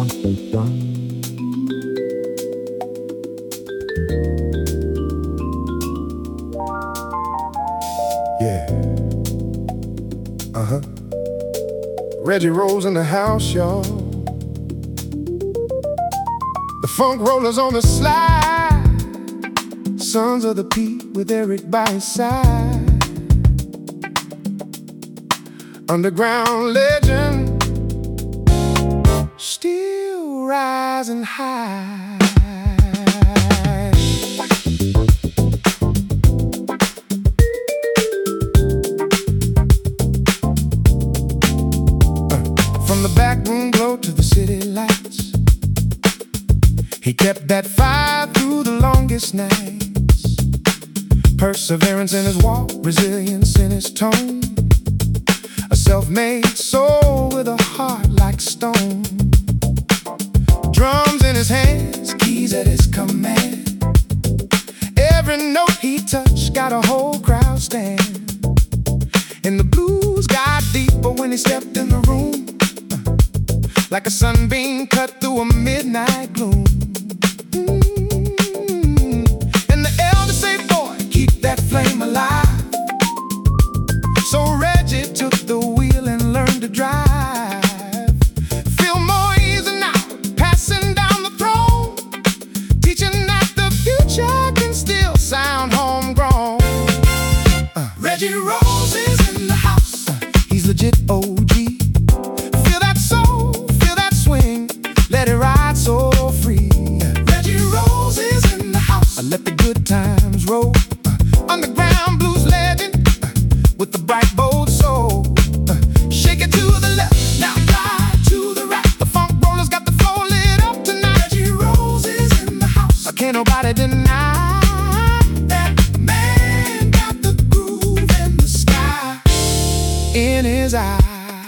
Yeah. Uh-huh. Reggie Rose in the house, y'all. The funk rollers on the slide. Sons of the P with Eric by his side. Underground legend, still rising high. From the back room glow to the city lights, he kept that fire through the longest nights. Perseverance in his walk, resilience in his tone. A self-made soul with a heart like stone. Drums in his hands, keys at his command. Every note he touched got a whole crowd stand. And the blues got deeper when he stepped in the room, like a sunbeam cut through a midnight gloom. And the elders say, boy, keep that flame alive. So Reggie took the wheel and learned to drive. Feel more easy now, passing down the throne, teaching that the future can still sound homegrown. Reggie Rose is in the house. He's legit OG. Feel that soul, feel that swing, let it ride so free. Reggie Rose is in the house. Let the good times roll. Underground blues legend with the bright, bold soul. Shake it to the left, now ride to the right. The funk rollers got the floor lit up tonight. Reggie Rose is in the house. Can't nobody deny that man got the groove in the sky in his eye.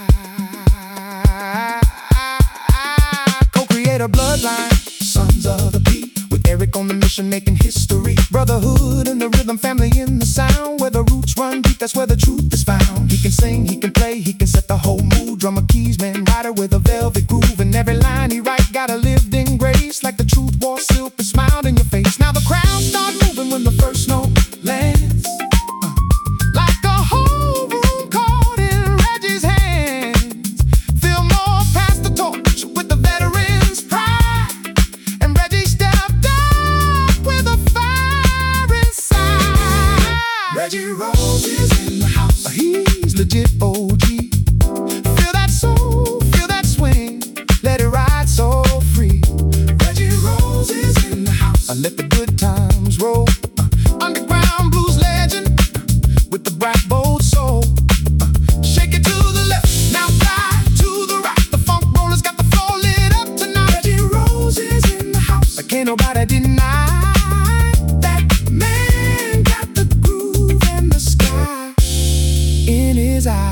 Co-create a bloodline, sons of the P, with Eric on the mission making history. Brotherhood in the rhythm, family in the sound. Where the roots run deep, that's where the truth is found. He can sing, he can play, he can set the whole mood. Drummer, keys, man, rider with a velvet groove. And every line he write got a lived-in grace, like the truth wore silk and smiled in your face. Now the crowd start moving when the first note lands, like a whole room caught in Reggie's hands. Feel more past the torch with the veterans' pride. And Reggie stepped up with a fire inside. Reggie Rose is in the house. He's legit OG. Feel that soul, feel that swing, let it ride so free. Reggie Rose is in the house. Let the good times roll. Underground blues legend with the bright, bold soul. Shake it to the left, now ride to the right. The funk rollers got the floor lit up tonight. Reggie Rose is in the house. Can't nobody deny that man got the groove and the sky in his eye.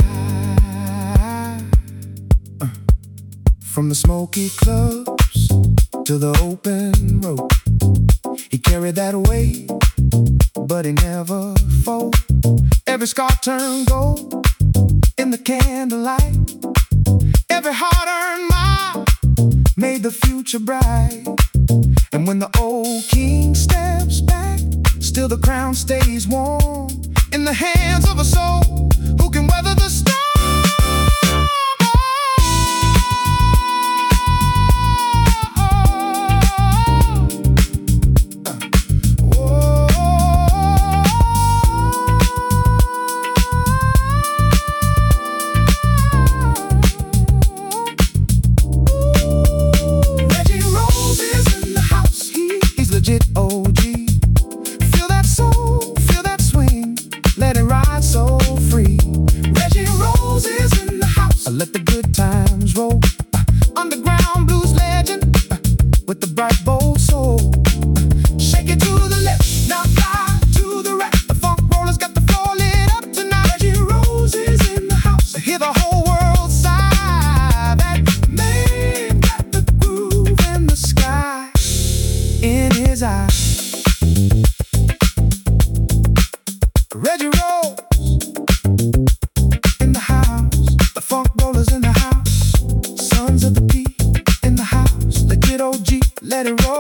From the smoky clubs to the open road, he carried that weight, but he never fold. Every scar turned gold in the candlelight. Every hard-earned mile made the future bright. And when the old king steps back, still the crown stays warm in the hands of a soul who can weather the storm. Legit OG. Feel that soul, feel that swing, let it ride so let it roll.